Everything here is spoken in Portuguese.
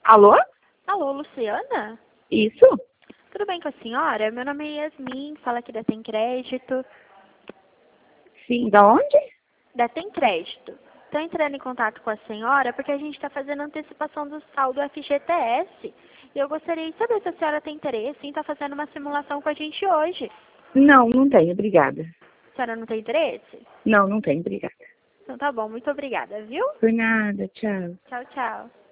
Alô? Alô, Luciana? Isso? Tudo bem com a senhora? Meu nome é Yasmin, fala aqui da Tem Crédito. Sim, da onde? Da Tem Crédito. Estou entrando em contato com a senhora porque a gente está fazendo antecipação do saldo FGTS. E eu gostaria de saber se a senhora tem interesse em estar fazendo uma simulação com a gente hoje. Não, não tenho, obrigada. A senhora não tem interesse? Não, não tenho, obrigada. Então tá bom, muito obrigada, viu? Por nada, tchau. Tchau, tchau.